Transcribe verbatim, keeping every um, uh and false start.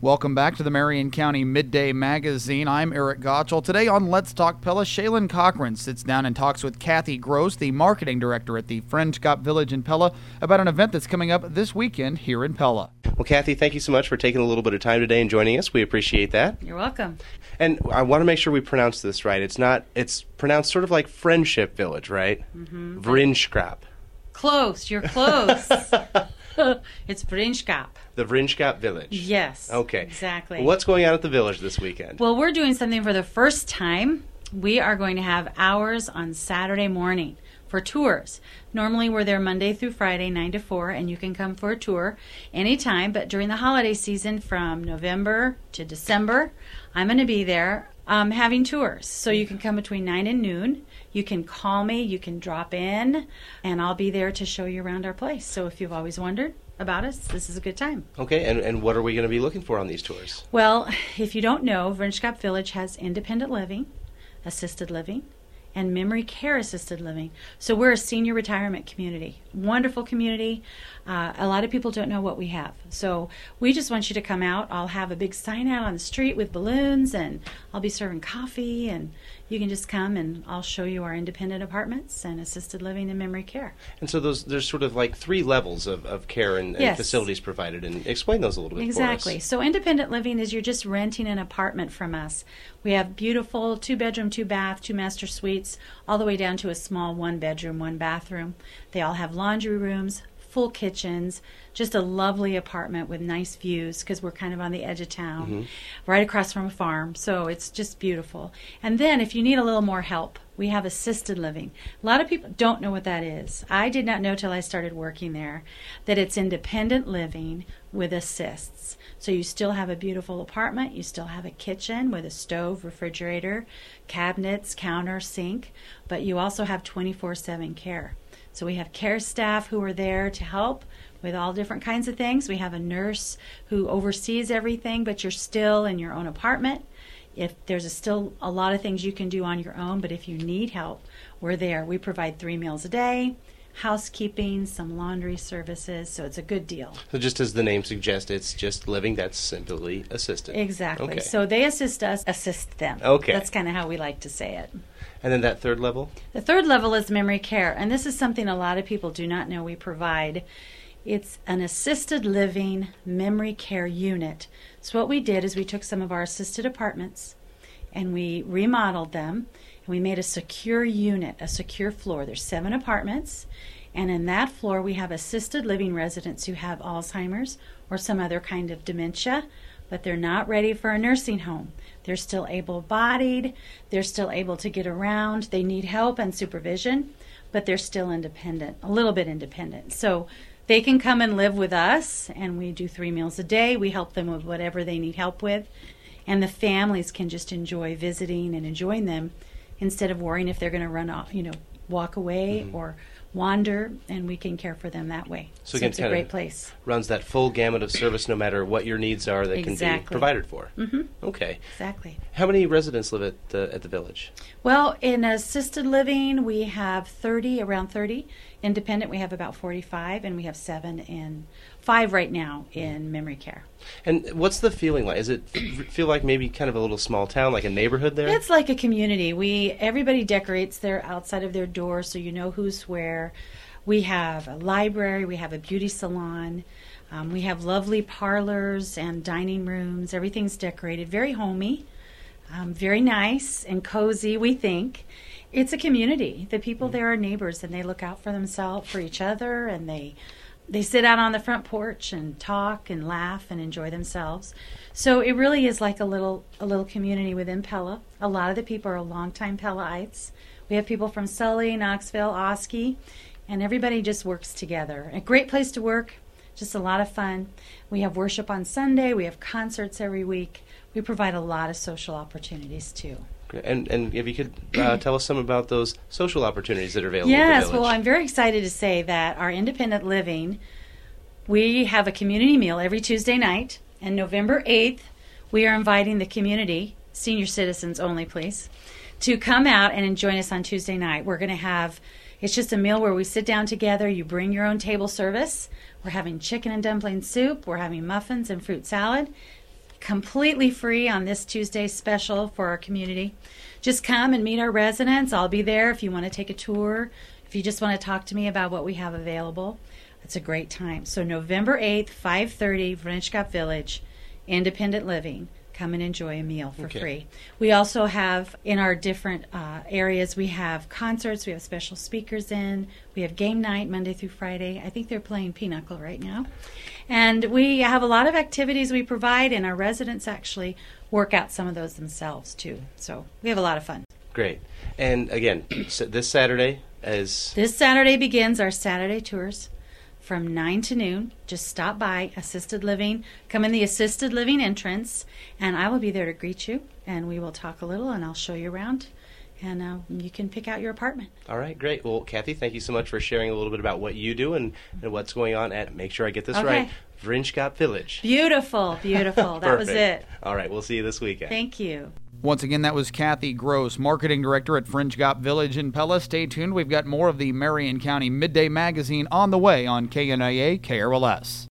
Welcome back to the Marion County Midday Magazine. I'm Eric Gottschall. Today on Let's Talk Pella, Shaylin Cochran sits down and talks with Kathy Gross, the marketing director at the Friendship Village in Pella, about an event that's coming up this weekend here in Pella. Well, Kathy, thank you so much for taking a little bit of time today and joining us. We appreciate that. You're welcome. And I want to make sure we pronounce this right. It's not, it's pronounced sort of like Friendship Village, right? Mm-hmm. Vriendschap. Close. You're close. It's Vriendschap. The Vriendschap Village. Yes. Okay. Exactly. What's going on at the village this weekend? Well, we're doing something for the first time. We are going to have hours on Saturday morning for tours. Normally we're there Monday through Friday, nine to four, and you can come for a tour anytime. But during the holiday season from November to December, I'm going to be there um, having tours. So you can come between nine and noon. You can call me, you can drop in, and I'll be there to show you around our place. So if you've always wondered about us, this is a good time. Okay, and, and what are we going to be looking for on these tours? Well, if you don't know, Vriendschap Village has independent living, assisted living, and memory care assisted living. So we're a senior retirement community. Wonderful community. Uh, a lot of people don't know what we have. So we just want you to come out. I'll have a big sign out on the street with balloons, and I'll be serving coffee, and you can just come and I'll show you our independent apartments and assisted living and memory care. And so those there's sort of like three levels of, of care and, and Yes. facilities provided. And explain those a little bit Exactly. for us. So independent living is you're just renting an apartment from us. We have beautiful two-bedroom, two-bath, two master suites, all the way down to a small one-bedroom, one-bathroom. They all have laundry rooms, full kitchens, just a lovely apartment with nice views because we're kind of on the edge of town, Mm-hmm. right across from a farm. So it's just beautiful. And then if you need a little more help, we have assisted living. A lot of people don't know what that is. I did not know till I started working there that it's independent living with assists. So you still have a beautiful apartment. You still have a kitchen with a stove, refrigerator, cabinets, counter, sink, but you also have twenty-four seven care. So we have care staff who are there to help with all different kinds of things. We have a nurse who oversees everything, but you're still in your own apartment. If there's a still a lot of things you can do on your own, but if you need help, we're there. We provide three meals a day, housekeeping, some laundry services, so it's a good deal. So just as the name suggests, it's just living that's simply assisted. Exactly. Okay. So they assist us, assist them. Okay. That's kind of how we like to say it. And then that third level? The third level is memory care, and this is something a lot of people do not know we provide. It's an assisted living memory care unit. So what we did is we took some of our assisted apartments and we remodeled them, and we made a secure unit, a secure floor. There's seven apartments, and in that floor we have assisted living residents who have Alzheimer's or some other kind of dementia, but they're not ready for a nursing home. They're still able-bodied, they're still able to get around, they need help and supervision, but they're still independent, a little bit independent. So they can come and live with us, and we do three meals a day. We help them with whatever they need help with, and the families can just enjoy visiting and enjoying them instead of worrying if they're going to run off, you know, walk away Mm-hmm. or wander, and we can care for them that way. So So, again, it's a kinda great place. Runs that full gamut of service no matter what your needs are that can be Exactly. provided for. Mm-hmm. Okay. Exactly. How many residents live at the, at the village? Well, in assisted living, we have thirty, around thirty. Independent, we have about forty-five, and we have seven in, five right now in memory care. And what's the feeling like? Does it f- feel like maybe kind of a little small town, like a neighborhood there? It's like a community. We everybody decorates their outside of their door so you know who's where. We have a library, we have a beauty salon, um, we have lovely parlors and dining rooms. Everything's decorated, very homey, um, very nice and cozy, we think. It's a community. The people there are neighbors, and they look out for themselves, for each other, and they they sit out on the front porch and talk and laugh and enjoy themselves. So it really is like a little a little community within Pella. A lot of the people are longtime Pellaites. We have people from Sully, Knoxville, Oski, and everybody just works together. A great place to work, just a lot of fun. We have worship on Sunday. We have concerts every week. We provide a lot of social opportunities too. And and if you could uh, tell us some about those social opportunities that are available Yes, at the village. well, I'm very excited to say that our independent living, we have a community meal every Tuesday night, and November eighth, we are inviting the community, senior citizens only, please, to come out and join us on Tuesday night. We're going to have, it's just a meal where we sit down together, you bring your own table service. We're having chicken and dumpling soup, we're having muffins and fruit salad. completely free on this Tuesday special for our community. Just come and meet our residents. I'll be there if you want to take a tour, if you just want to talk to me about what we have available. It's a great time. So November eighth, five thirty, Vranchkop Village, Independent Living. Come and enjoy a meal for Okay. free. We also have, in our different uh, areas, we have concerts, we have special speakers in, we have game night Monday through Friday. I think they're playing Pinochle right now. And we have a lot of activities we provide, and our residents actually work out some of those themselves, too. So we have a lot of fun. Great. And again, so this Saturday is This Saturday begins our Saturday tours from nine to noon. Just stop by Assisted Living. Come in the Assisted Living entrance, and I will be there to greet you, and we will talk a little, and I'll show you around, and uh, you can pick out your apartment. all right. Great. Well, Kathy, thank you so much for sharing a little bit about what you do and, and what's going on at. Make sure I get this Okay. right. Vranchkop Village. Beautiful, beautiful. That was Perfect. it. All right. We'll see you this weekend. Thank you. Once again, that was Kathy Gross, Marketing Director at Fringe-Gop Village in Pella. Stay tuned. We've got more of the Marion County Midday Magazine on the way on K N I A K R L S.